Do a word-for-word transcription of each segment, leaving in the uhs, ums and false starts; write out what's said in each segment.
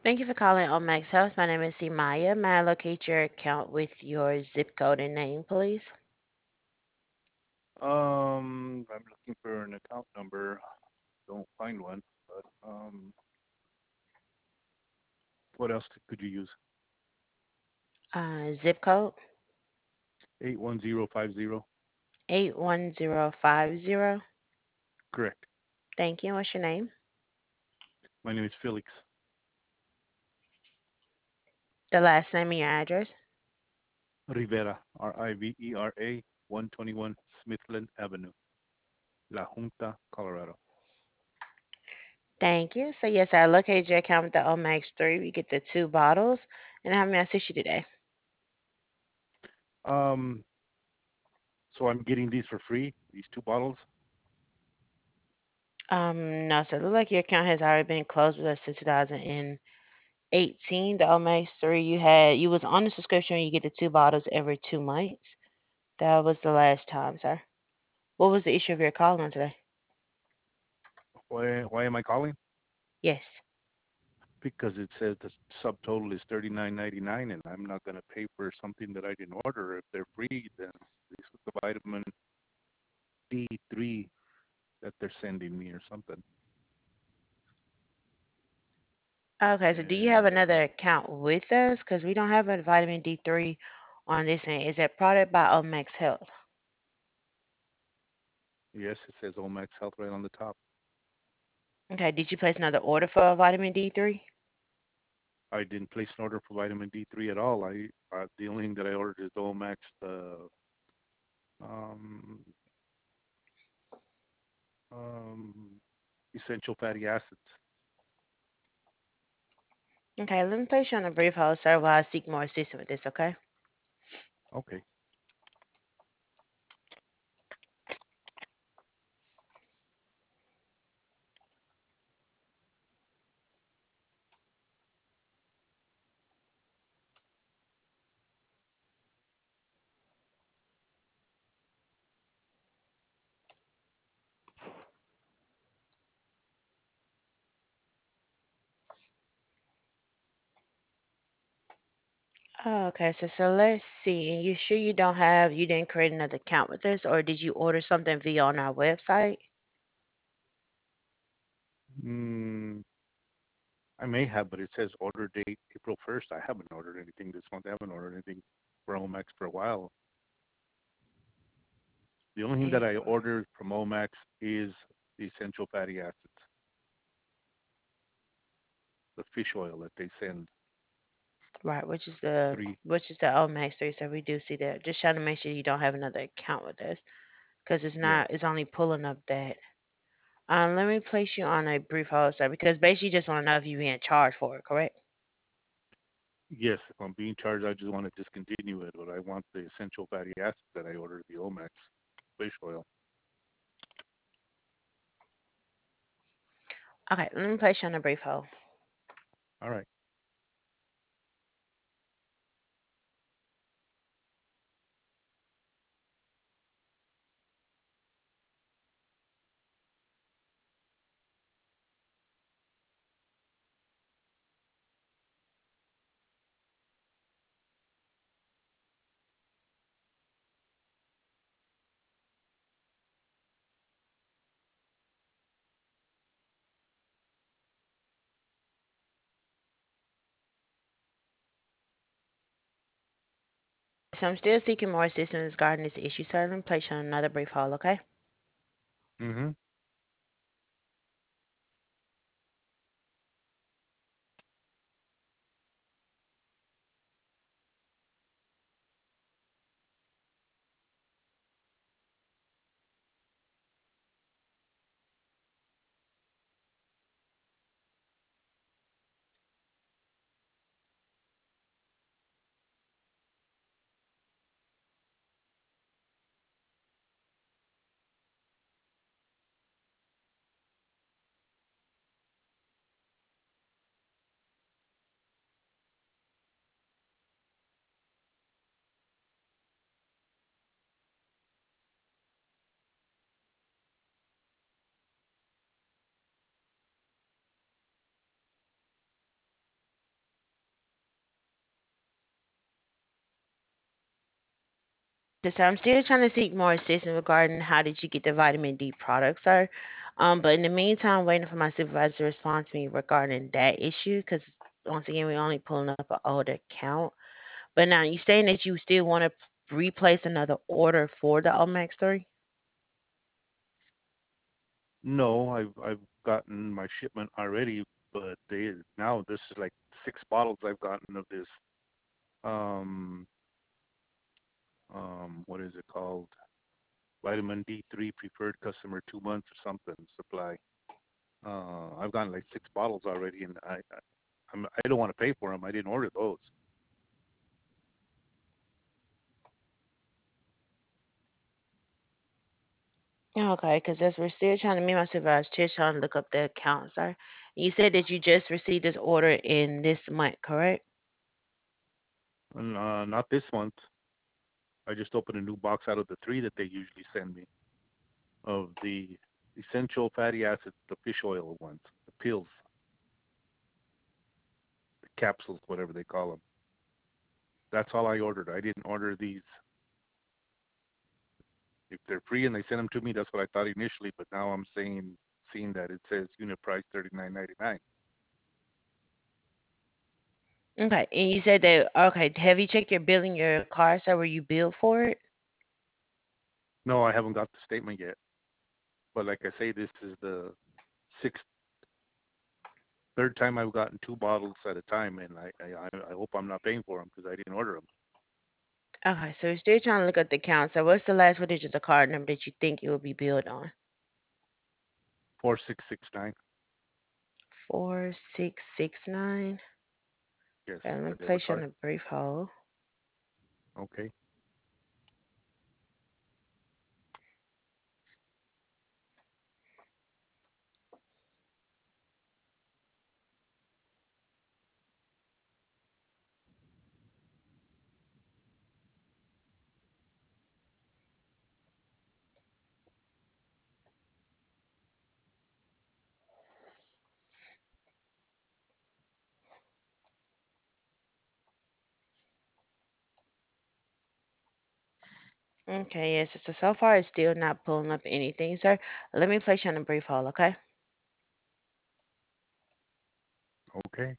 Thank you for calling Omax Health. My name is Simaya. May I locate your account with your zip code and name, please? Um, I'm looking for an account number. Don't find one, but um, what else could you use? Uh, zip code Eight one zero five zero. eight one zero five zero. Correct. Thank you. What's your name? My name is Felix The last name and your address. Rivera. R I V E R A. one twenty-one Smithland Avenue, La Junta, Colorado. Thank you. So, yes, I located your account with the Omax three. We get the two bottles. And how may I assist you today? Um, so I'm getting these for free. These two bottles. Um, no, so it looks like your account has already been closed with us since two thousand eighteen. The Omax three you had, you was on the subscription. You get the two bottles every two months. That was the last time, sir. What was the issue of your call on today? Why? Why am I calling? Yes. Because it says the subtotal is thirty-nine ninety-nine, and I'm not gonna pay for something that I didn't order. If they're free, then this is the vitamin D three that they're sending me or something. Okay, so do you have And uh, another account with us? Because we don't have a vitamin D three on this end. Is that product by Omex Health? yes, it says Omax Health right on the top. Okay, did you place another order for a vitamin D three? I didn't place an order for vitamin D three at all. I uh, the only thing that I ordered is the Omax, the um, um, essential fatty acids. Okay, let me place you on a brief hold, sir, while I seek more assistance with this, okay? Okay. Oh, okay, so so let's see. And you sure you don't have, you didn't create another account with us, or did you order something via on our website? Mm, I may have, but it says order date April first. I haven't ordered anything this month. I haven't ordered anything for Omax for a while. The only thing that I April. ordered from Omax is the essential fatty acids, the fish oil that they send. Right, which is the Three. which is the Omex three, so we do see that. Just trying to make sure you don't have another account with us, because it's Yeah. not, it's only pulling up that. Um, let me place you on a brief hold, sir, because basically you just want to know if you're being charged for it, correct? Yes, if I'm being charged, I just want to discontinue it, but I want the essential fatty acids that I ordered, the Omax fish oil. Okay, let me place you on a brief hold. All right. So I'm still seeking more assistance regarding this issue, sir. Let me place you on another brief hold, okay? Mm-hmm. So I'm still trying to seek more assistance regarding how did you get the vitamin D product, sir. Um, but in the meantime, waiting for my supervisor to respond to me regarding that issue, because once again, we're only pulling up an older account. But now you saying that you still want to replace another order for the Omax three? No, I've I've gotten my shipment already, but they now this is like six bottles I've gotten of this um um what is it called? Vitamin D three preferred customer two months or something supply. Uh, I've gotten like six bottles already, and I I, I'm, I don't want to pay for them. I didn't order those. Okay, because as we're still trying to, me and my supervisor still trying to look up the account, sir. You said that you just received this order in this month, correct? And, uh, not this month. I just opened a new box out of the three that they usually send me of the essential fatty acids, the fish oil ones, the pills, the capsules, whatever they call them. That's all I ordered. I didn't order these. If they're free and they send them to me, that's what I thought initially. But now I'm saying, seeing that it says unit price thirty nine ninety nine. Okay, and you said that, okay, have you checked your bill in your car, sir, where you billed for it? No, I haven't got the statement yet. But like I say, this is the sixth, third time I've gotten two bottles at a time, and I I, I hope I'm not paying for them because I didn't order them. Okay, so we're still trying to look at the account. So what's the last four digits of card number that you think it will be billed on? Four six six nine. Four six six nine. Yes, Okay, let me the debit place you on card. a brief hold. Okay. Okay, yes. So so far it's still not pulling up anything, sir. Let me place you on a brief hold, okay? Okay.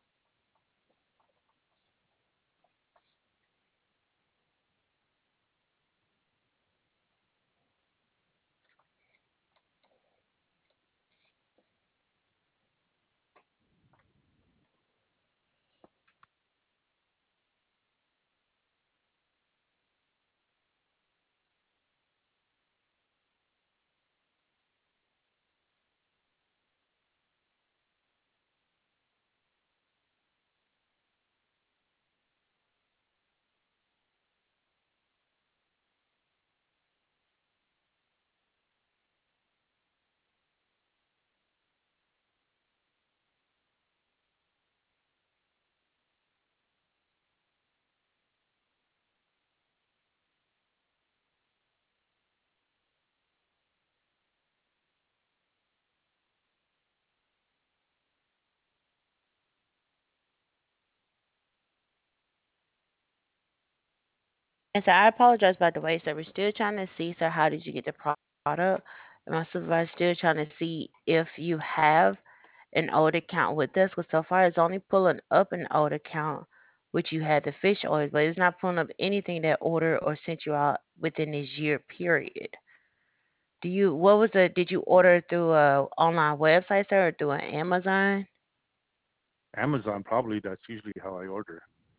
And so I apologize about the wait, sir. We're still trying to see, sir, how did you get the product? And my supervisor's still trying to see if you have an old account with us. Because so far it's only pulling up an old account which you had the fish oil, but it's not pulling up anything that ordered or sent you out within this year period. Do you what was the did you order through a online website, sir, or through an Amazon? Amazon probably. That's usually how I order.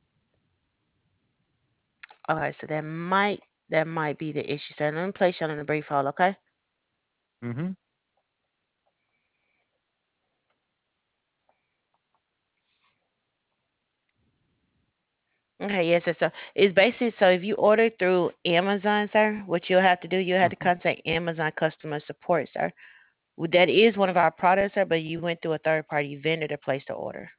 Okay, so that might that might be the issue, sir. Let me place you on a brief hold, okay? Mm-hmm. Okay, yes, sir. So it's basically so if you order through Amazon, sir, what you'll have to do, you'll have to Mm-hmm. contact Amazon customer support, sir. Well, that is one of our products, sir, but you went through a third party vendor to place the order.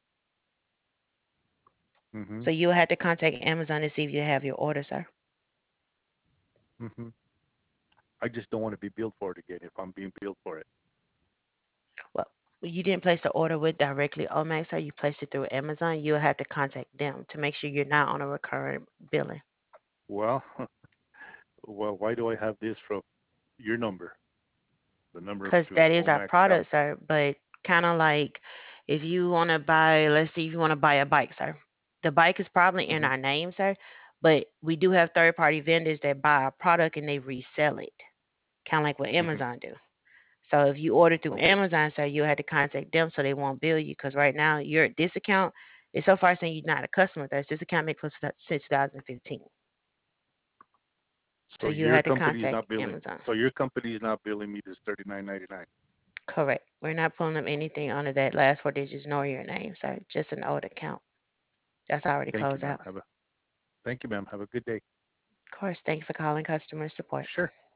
Mm-hmm. So you'll have to contact Amazon to see if you have your order, sir. Mm-hmm. I just don't want to be billed for it again if I'm being billed for it. Well, you didn't place the order with directly Omax, sir. You placed it through Amazon. You'll have to contact them to make sure you're not on a recurring billing. Well, Well, why do I have this from your number, the number Because to that is our Omax South? product, sir. But kind of like if you want to buy, let's see, if you want to buy a bike, sir, the bike is probably in Hmm. our name, sir. But we do have third party vendors that buy our product and they resell it, kind of like what Hmm. Amazon do. So if you order through Okay. Amazon, sir, you'll have to contact them so they won't bill you. Because right now, your this account is so far saying you're not a customer with us. This account made close to since two thousand fifteen. So So you your had to company is contact not billing. Amazon. So your company is not billing me this thirty nine ninety nine. Correct. We're not pulling up anything under that last four digits nor your name, sir. Just an old account. That's already Thank you, closed ma'am. out. Have a thank you, ma'am. Have a good day. Of course. Thank you for calling customer support. Sure.